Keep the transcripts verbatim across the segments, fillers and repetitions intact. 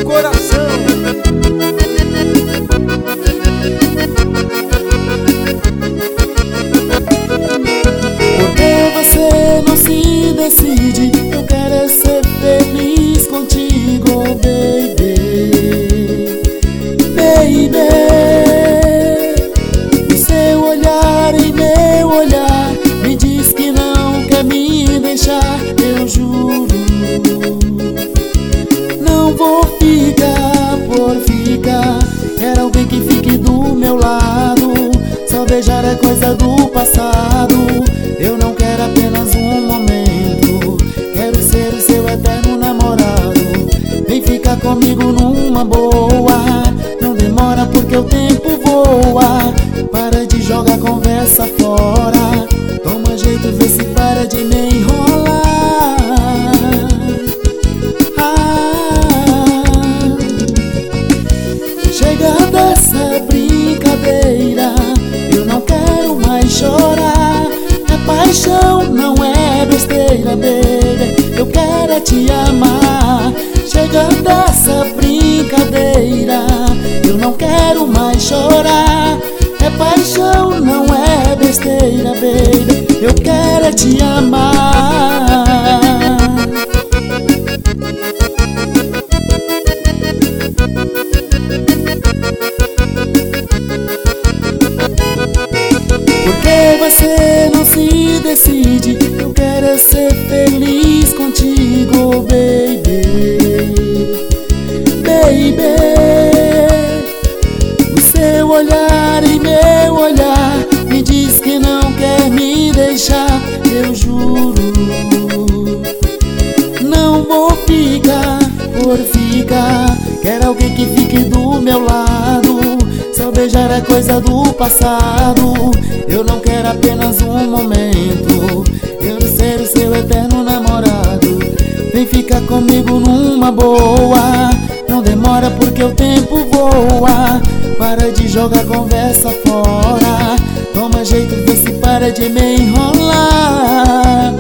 coração. Porque você não se decide? Eu quero é ser feliz contigo, baby. Baby, o seu olhar e meu olhar me diz que não quer me deixar. Eu juro, não vou ficar por ficar. Quero alguém que fique do meu lado. Só beijar é coisa do passado. Eu não quero apenas um momento. Quero ser o seu eterno namorado. Vem ficar comigo numa boa. Não demora porque o tempo voa. Para de jogar conversa fora. Toma jeito, vê se para de me enrolar. Ah, chega dessa brincadeira. Eu não quero mais chorar. É paixão, não é besteira, baby. Eu quero é te amar. Chega dessa brincadeira. Eu não quero mais chorar. É paixão, não é besteira, baby. Eu quero é te amar. Porque você não se decide? Eu quero é ser feliz contigo, baby. Baby, o seu olhar e meu olhar me diz que não quer me deixar. Eu juro, não vou ficar por ficar. Quero alguém que fique do meu lado. Só beijar é coisa do passado. Eu não quero apenas um momento. Quero ser o seu eterno namorado. Vem ficar comigo numa boa. Não demora porque o tempo voa. Para de jogar conversa fora. Toma jeito, vê se para de me enrolar.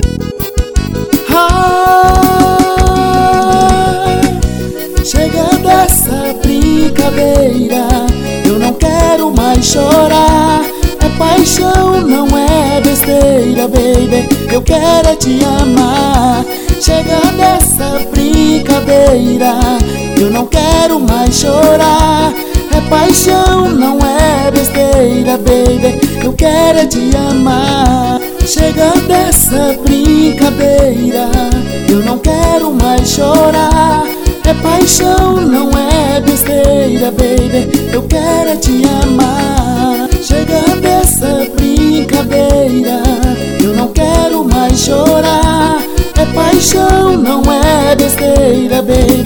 Ah, chega dessa brincadeira. Eu não quero mais chorar. É paixão, não é besteira, baby. Eu quero é te amar. Chega dessa brincadeira. Eu não quero mais chorar. É paixão, não é besteira, baby. Eu quero é te amar. Chega dessa brincadeira. Eu não quero mais chorar. É paixão, não é besteira, baby. Eu quero é te amar. Chega dessa brincadeira. Eu não quero mais chorar. É paixão, não é besteira, baby.